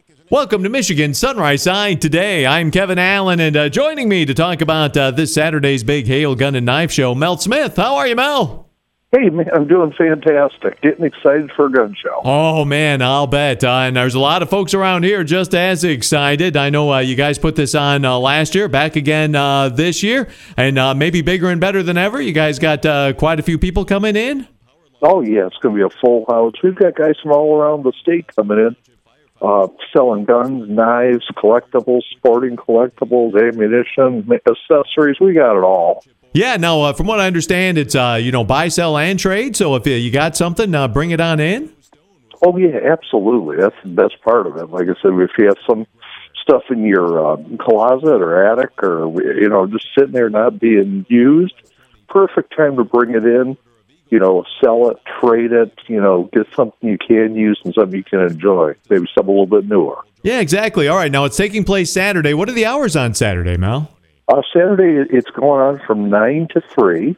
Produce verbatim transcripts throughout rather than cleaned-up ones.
Welcome to Michigan Sunrise Side today. I'm Kevin Allen, and uh, joining me to talk about uh, this Saturday's big hail, gun, and knife show, Mel Smith. How are you, Mel? Hey, man, I'm doing fantastic. Getting excited for a gun show. Oh, man, I'll bet. Uh, and there's a lot of folks around here just as excited. I know uh, you guys put this on uh, last year, back again uh, this year, and uh, maybe bigger and better than ever. You guys got uh, quite a few people coming in? Oh, yeah, it's going to be a full house. We've got guys from all around the state coming in, uh, selling guns, knives, collectibles, sporting collectibles, ammunition, accessories. We got it all. Yeah, now, uh, from what I understand, it's, uh, you know, buy, sell, and trade. So if uh, you got something, uh, bring it on in. Oh, yeah, absolutely. That's the best part of it. Like I said, if you have some stuff in your uh, closet or attic or, you know, just sitting there not being used, perfect time to bring it in, you know, sell it, trade it, you know, get something you can use and something you can enjoy, maybe something a little bit newer. Yeah, exactly. All right, now it's taking place Saturday. What are the hours on Saturday, Mel? Uh, Saturday, it's going on from nine to three.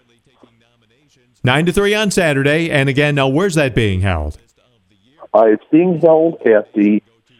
nine to three on Saturday. And again, now where's that being held? Uh, it's being held at the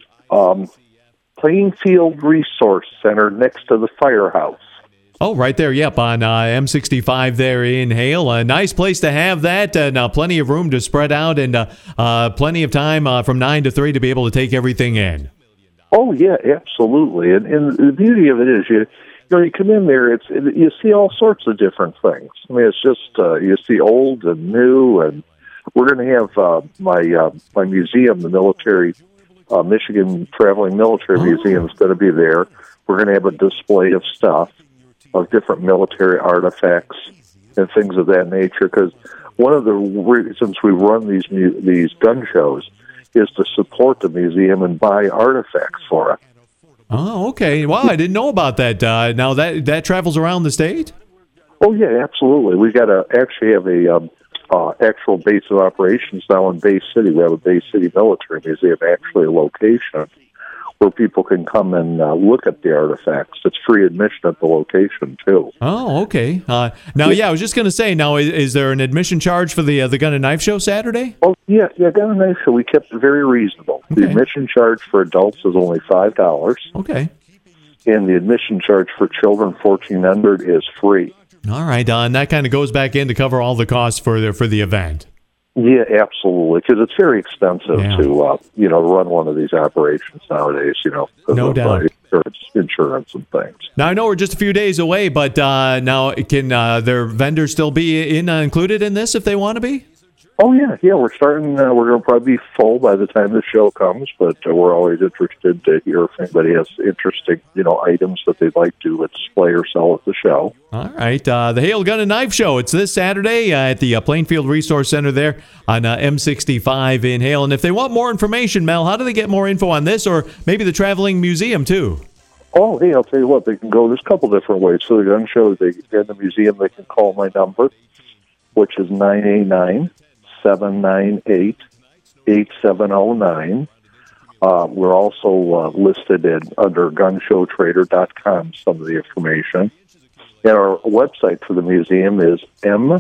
um, Plainfield Resource Center next to the firehouse. Oh, right there. Yep, on uh, M sixty-five there in Hale. A nice place to have that. Uh, now, plenty of room to spread out and uh, uh, plenty of time uh, from nine to three to be able to take everything in. Oh, yeah, absolutely. And, and the beauty of it is you... You know, you come in there, it's it, you see all sorts of different things. I mean, it's just uh, you see old and new, and we're going to have uh, my uh, my museum, the military uh, Michigan Traveling Military oh. Museum, is going to be there. We're going to have a display of stuff, of different military artifacts and things of that nature. Because one of the reasons we run these mu- these gun shows is to support the museum and buy artifacts for it. Oh, okay. Wow, I didn't know about that. Uh, now that that travels around the state? Oh, yeah, absolutely. We got to actually have a um, uh, actual base of operations now in Bay City. We have a Bay City Military Museum, actually a location where people can come and uh, look at the artifacts. It's free admission at the location, too. Oh, okay. Uh, now, yeah, I was just going to say, now, is, is there an admission charge for the uh, the Gun and Knife Show Saturday? Oh, yeah, yeah, Gun and Knife Show. We kept it very reasonable. Okay. The admission charge for adults is only five dollars. Okay. And the admission charge for children, fourteen hundred dollars, is free. All right, uh, and that kind of goes back in to cover all the costs for the, for the event. Yeah, absolutely, because it's very expensive yeah. to, uh, you know, run one of these operations nowadays, you know. No of, doubt. Uh, insurance, insurance and things. Now, I know we're just a few days away, but uh, now can uh, their vendors still be in uh, included in this if they want to be? Oh, yeah, yeah, we're starting, uh, we're going to probably be full by the time the show comes, but uh, we're always interested to hear if anybody has interesting, you know, items that they'd like to display or sell at the show. All right, uh, the Hale Gun and Knife Show, it's this Saturday uh, at the uh, Plainfield Resource Center there on uh, M sixty-five in Hale. And if they want more information, Mel, how do they get more info on this, or maybe the Traveling Museum, too? Oh, hey, I'll tell you what, they can go, there's a couple different ways. For the gun show, they get in the museum, they can call my number, which is nine eight nine, seven nine eight, eight seven zero nine. Uh, we're also uh, listed in, under gun show trader dot com, some of the information. And our website for the museum is m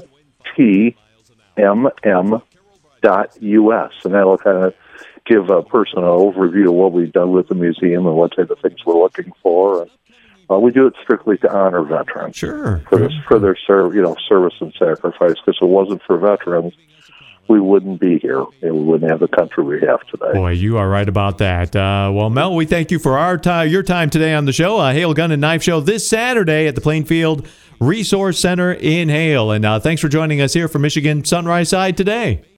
t m m dot u s, and that'll kind of give a person an overview of what we've done with the museum and what type of things we're looking for. And, uh, we do it strictly to honor veterans. Sure. For, this, for their serv- you know, service and sacrifice, because if it wasn't for veterans, we wouldn't be here, and we wouldn't have the country we have today. Boy, you are right about that. Uh, well, Mel, we thank you for our time, your time today on the show. Uh, Hale Gun and Knife Show this Saturday at the Plainfield Resource Center in Hale. And uh, thanks for joining us here from Michigan Sunrise Side today.